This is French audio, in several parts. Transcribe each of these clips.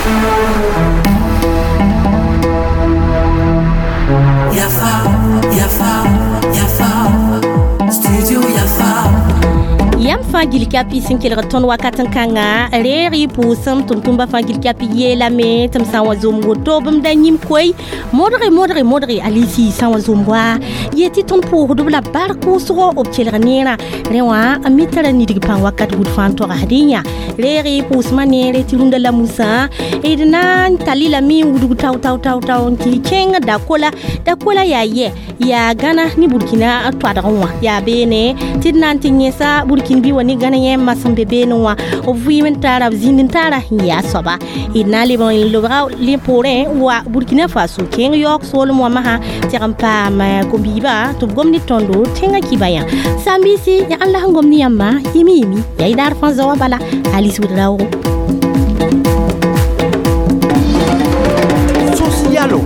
Yam fangil kapi sinkil raton wakatan kanga reri pusam tumtumba fangil kapi yela me tam sawa zum goto bam danyim koy modre alisi sawa zumwa yeti ton pour dubla barko so obchel ranera rewa amitara ni digpan wakat gud fan to hadinya reri pusmane reti runda la musa edna talila mi wudu taw ti kenga dakola ya gana ni burkina twadranwa ya bene tidnan tinyesa burkina bi wani gana yemma sambe benwa o vuimen tara zindin tara ya soba inali bon lobra li pore wa burkina faso ken yok solo mo maha tirampa ma kombiba to gomni tondo tenga kibaya sambisi ya allah gomni yamma yimi ya idar fanzo bala ali sudrawo socialo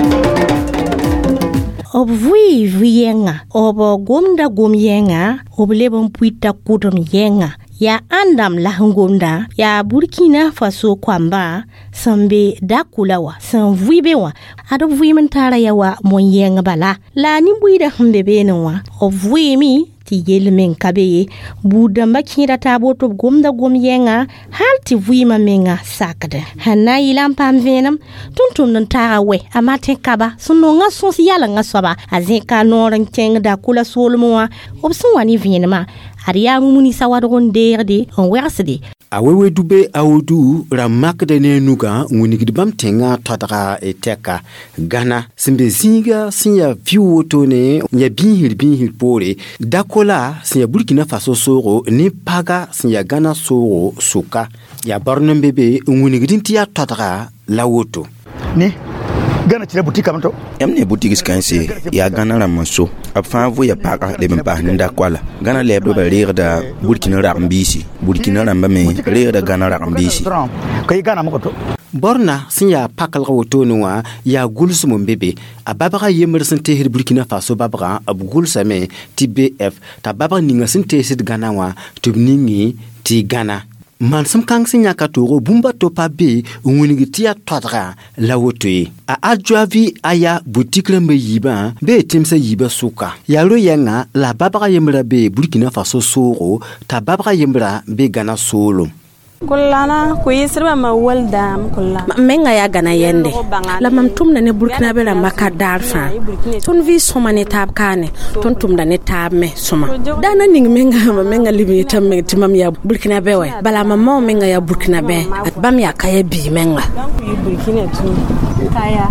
ob vuyenga ob gomda gomyenga ob lebon puita kudom yenga ya andam lahangomda ya burkina faso kwamba sambe dakulawa san vuibewa ado vuimentara yawa monyenga bala la nimbuida humbebenwa ob vuimi ti yelmen kabe budamba kira taboto gomda gomyenga halti vuima menga sakade hanna ilam pamvenam tuntum nan tarawe amate kaba sunonga sosiala ngasoba azeka noran tengda kula solmoa obsun wani vinema ariya mumuni sawadon derde on wersede awewe dube awudu ramak de ne nuga ngunigid bam tenga tadra eteka gana simbe zinga sinya viwoto ne nya binhir pore dakola sinya burkina faso soro ne paga sinya gana soro suka ya barnon bebe ngunigidin tiya tadra lawoto ne gana tira boutique amto emne boutique skanse ya gana la manso afanvu ya paka le bempa nda kwala gana le do ba da burkina rambisi burkina ramba me da gana rambisi kay gana moto borna sinya pakal woto nuwa ya gulsu mon bebe ababara yemer sante hir burkina faso babara abgulsa me tbf tababa ninga sante sid gana wa tubningi ti gana man sam kang sinya katoro bumba topa be nguni tia twadra la wotoe a adjavi aya boutique lembe yiba be timsa yiba suka yalo yanga la babara yemra be burkina faso soro ta babara yemra be gana solo kullana ku yisirba ma waldam kullana menga ya gana yende la mamtum na ne burkina be la maka darfa ton vi soma ne tab kane ton tum da ne tab me soma dana ning menga libi tam timam ya burkina be we bala mamma menga ya burkina be at bam ya kaya bi menga burkina tu kaya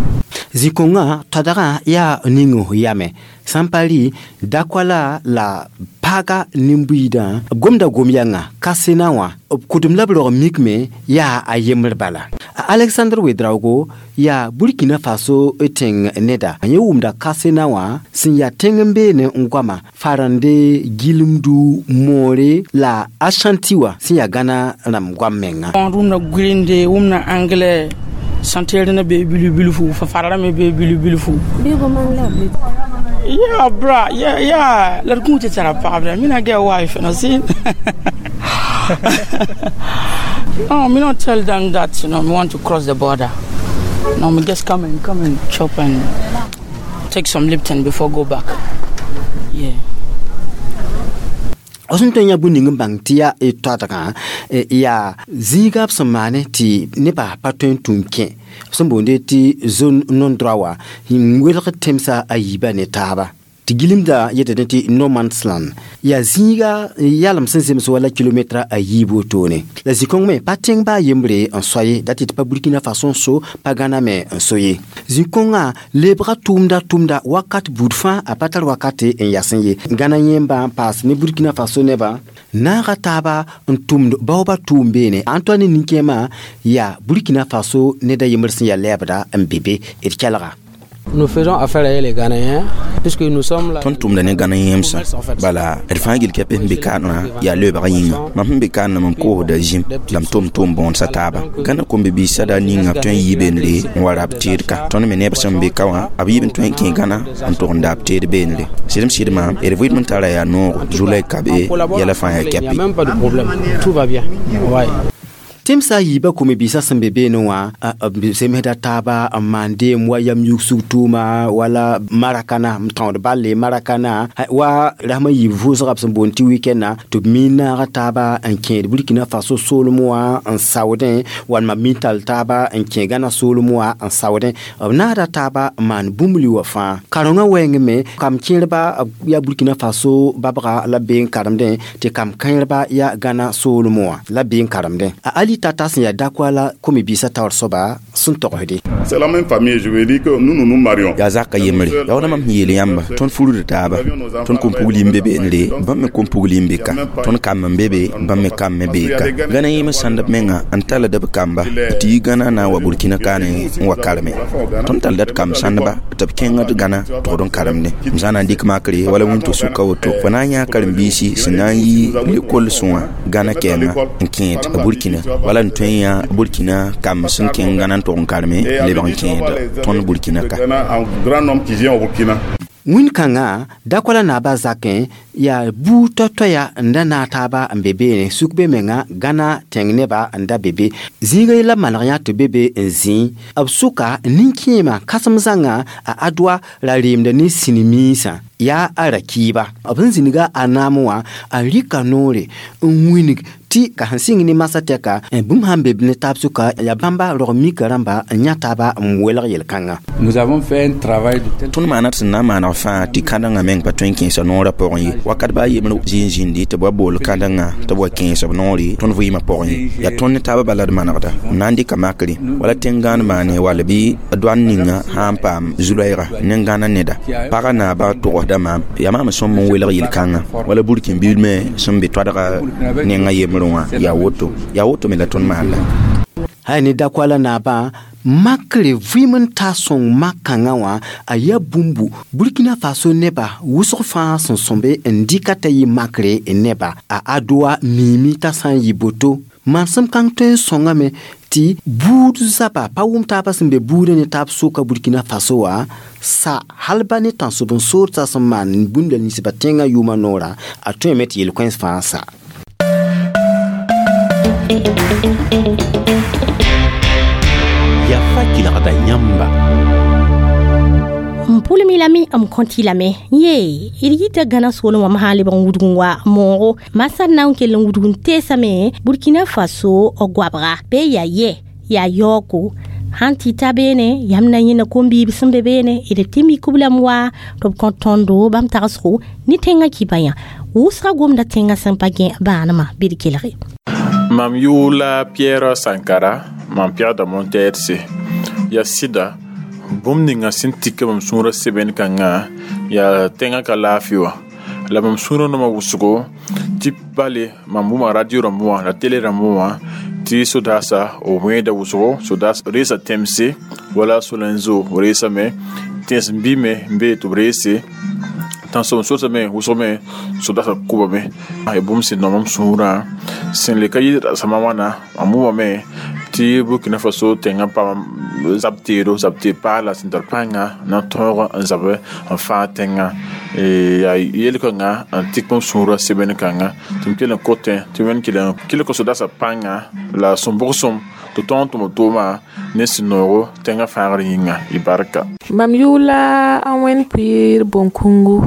zikonga tadara ya ningo yame sampali dakwala la paga nimbuida gomda gomyanga kasenawa kudum labro mikme ya ayemr bala Alexander Wedraugo ya Burkina Faso eteng neda yewumda kasenawa sinya tengembe ne ngwama farande gilumdu more la ashantiwa sinya gana nam gwamenga rumna grinde umna anglais santere na be bilu fu fa farara me be bilu fu bigo mangla yeah bra yeah la kunti tsara pa bra mina get wife no see oh me not tell them that me want to cross the border no me just come and chop and take some Lipton before go back yeah Osuntonya buning bangtia etwataka ya zigap somane ti neba patun tunke sombonde ti zone non droit hingwelka temsa ayiba ne taba tigilimda yetenti no man's land ya ziga yalam sensem so wala kilometre ayibo tone la zikongme pateng ba yembre en soye datit pa Burkina Faso so pagana me en soye zikonga lebra tumda wakat budfa apatal wakate en yasenye gana yemba pas ne Burkina Faso neba na rataba tumdo baoba tumbene Antoine Ninkema ya Burkina Faso ne da yemersin ya lebra mbebe irkalaga. Nous faisons affaire avec les Ghanéens puisque nous sommes là. Tontum da ne Ghanéens bala erfangil kepe mbekana ya leba yinga mam mbekana mam ko da jim lam tom bon sataba kana ko mbi sada ninga ton yibenle wala aptirka ton me ne person mbekawa abibin ton kin kana am to nda aptir benle sidma ervoit mentala ya no joulay kabe ya la fin ya kepe même pas de problème tout va bien ouais temsa yiba kome bisa sembebe no wa semeda taba amande mwa yam yuksutuma wala marakana mtond balle marakana wa rahma yivu zrab sembonti weekend to mina taba en ken Burkina Faso solomwa en saoudin wan ma mintal taba en ken Ghana solomwa en saoudin nada taba man bumli wa fa karonga wengme kam kinba ya Burkina Faso babra la ben karamden te kam kanba ya Ghana solomwa la ben karamden ali tatas ya dakwala komi bisa tawar soba sun tohedi c'est la même famille je veux dire que nous marions ya zaka yemre ya wana mam yele yamba ton fulu de taba ton kompugli mbebe nle bamme kompugli mbeka ton kam mbebe bamme kam mbeka Gana yima sandap menga antala de kamba ti Gana na wa Burkina kane wa kalme ton taldat kam sandaba tab kenga de Gana to don karamne mzana dik makri wala wonto suka woto fananya kalmbisi sinayi likol suwa Gana kenga nkient Burkina wala ntwenya Burkina kam sun ken Gana to kalme le ban kient ton Burkina ka un grand homme qui vient au Burkina. Winkanga dakwala na bazaken ya bu totoya ndana taba mbebe ne sukbe menga Gana tengneba anda bebe zinga la malaya to bebe nzi absuka ninkima kasamzanga a adwa la rimda ni sinimisa ya arakiba abin ziniga anamuwa alika nore winik ti ka hansing ni masateka bum hambe ne tapsuka ya bamba romi karamba nyataba mwela yelkanga. Nous avons fait un travail de tel ton manat na mana fa ti kananga meng patwen kin so no rapport yi wakat ba yemno jinjindi to bol kananga to bo kin so nori ton vo yima por yi ya ton taba balad manada nandi kamakri wala tengan mane wala bi adwan ninga hampam zulaira nengana neda para na ba to dama ya mama som mon wela yelkanga wala burkin bilme som be twadara nenga yemro ya woto me la ton mala hani dakwala na ba makre vimen tasong makanga wa aya bumbu Burkina Faso neba wusor fa son sombe indikata yi makre neba a adwa mimi tasan yiboto mansam kangte songame ti budu zapa pawum tapa simbe bude ne tap soka Burkina Faso wa sa halbani tan subon sorta samman bunda ni sibatenga yuma nora a to met yel coins fa ya fakila da nyamba mpule milami konti lame ye irigita Gana solo wa mahali ba ngudungwa moro masana unkele ngudun tesame Burkina Faso ogwabra be ya yoko hanti tabene yamna yina kombi bisambe bene ide timi kubla mwa top kontondo bam tarasro ni tenga kibaya usra gomda tenga sampage banama birkelere Mam Yula Pierre Sankara, mam Pierre de Monterse. Ya sida, bum ninga sintika mam sura seben kanga, ya tenga kalafiwa. La mam sura no mawusugo, tip bale mamuma radio ramua, la tele ramua, ti sodasa o mweda wusugo, sodas resa temse, wala solenzo resa me, tens mbime mbe to rese. Tan so so me usome so da kuba me ay bum sin nomam sura sin le kayi sama wana amu me ti Burkina Faso tenga pa zapti pa la sinterpanga na toro zabe en fa tenga e ay yel ko nga antik pom sura seben kanga tum kele kote tum kele ko so da sa panga la sombosom to tonto motoma nesinoro tenga faara yinga ibarka mam yula awen pir bonkungu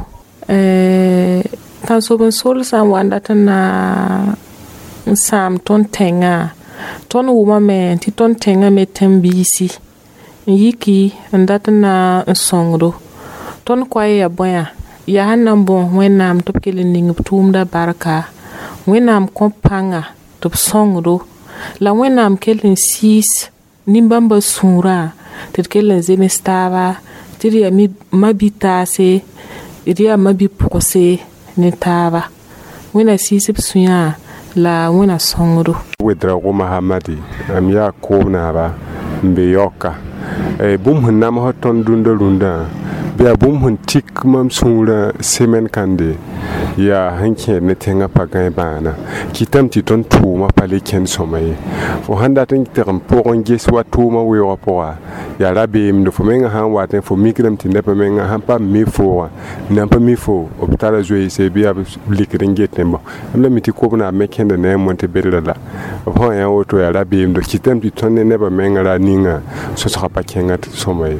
tan so sol sam wanda tan na sam ton tenga ton wuma me ti ton tenga me tembisi yiki ndata na songro ton kwaye ya boya ya hanam bon wenam top kele ning tumda baraka wenam kompanga top songro la wenam kele sis nimbamba sura tet kele zemestava tiri mi mabitase iria mabi pokose ne tava wena sisip suya la wena songro wedra go mahamadi amya ko na ba mbe yoka bum hunna ma hoton dunda Bia bum hun tik mam sura semen kande ya hanke ne tenga pagai bana kitam ti ton tuma pale ken somay fo handa tan kitam poron ges wa tuma we wa poa ya rabi mdo fo menga han waten fo mikram ti nepa menga han pa mi fo na pa mi fo opitala zoe se bia likren get nembo amla miti ko na meken de ne monte berla fo ya woto ya rabi mdo kitam ti ton ne neba menga la ninga so sa pa kenga somay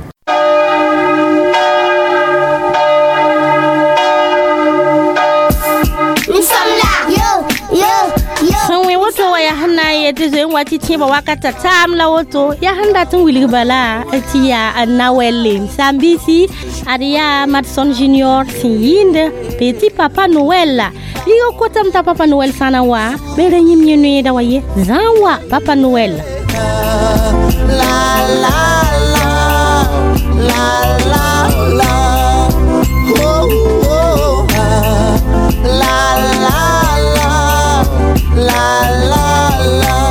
yete zo wati tiba wakata tamla woto ya handa tun wili bala tia Nawel Sambisi aria Madson Junior Siyinde Petit Papa Noel ligo kotam ta Papa Noel sana wa bere nyimye ne da waye zanwa Papa Noel la la la la la la oh oh la la la la la